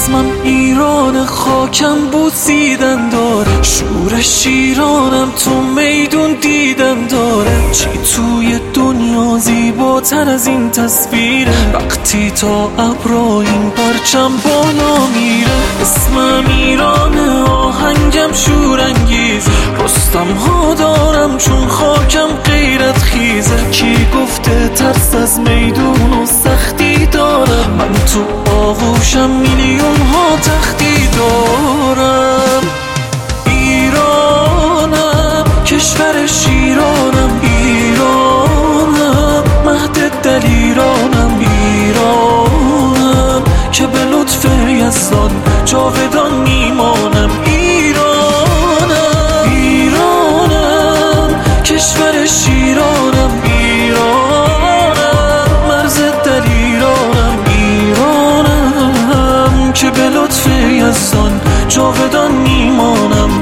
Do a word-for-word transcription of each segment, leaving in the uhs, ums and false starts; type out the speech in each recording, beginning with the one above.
اسمم ایران، خاکم بوسیدن داره، شور شیرانم تو میدون دیدن داره. چی توی دنیا زیباتر از این تصویره، وقتی تا ابرا این پرچم بالا میره. اسمم ایرانه، آهنگم شورانگیز، رستم ها دارم چون خاکم غیرت خیزه. کی گفته ترس از میدون و سختی دارم، من تو آغوشم میلیون ها تختی دارم. ایرانم کشور شیرانم، ایرانم مهد دلیرانم، ایرانم که به لطف یزدان جاودان میمانم. ایرانم ایرانم کشور شیرانم، ایرانم مرز دلیرانم، ایرانم که به لطف یزدان جاودان میمانم.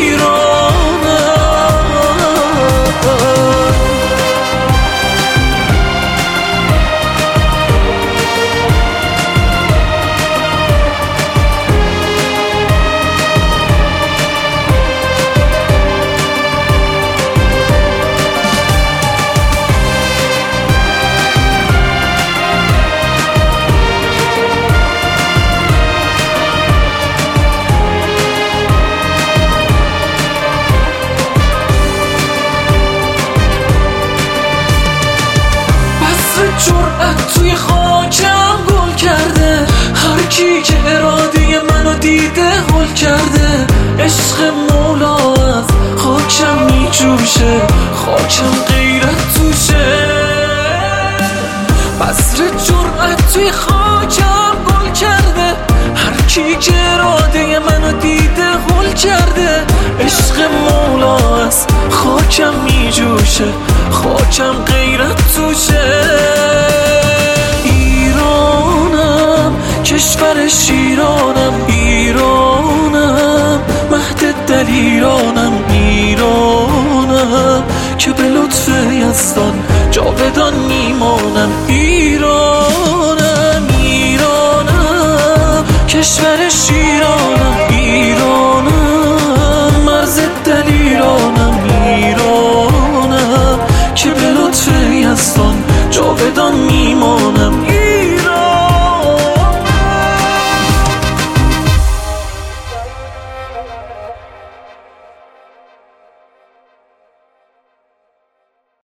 جرأت توی خاکم گل کرده، هر کی که اراده منو دیده هل کرده. عشق مولا از خاکم میجوشه، خاکم غیرت توشه. بذر جرأت توی خاکم گل کرده، هر کی که اراده منو دیده هل کرده. عشق مولا از خاکم میجوشه، خاکم غیرت توشه. ایرانم کشور شیرانم، ایرانم مهد دلیرانم، ایرانم که به لطف یزدان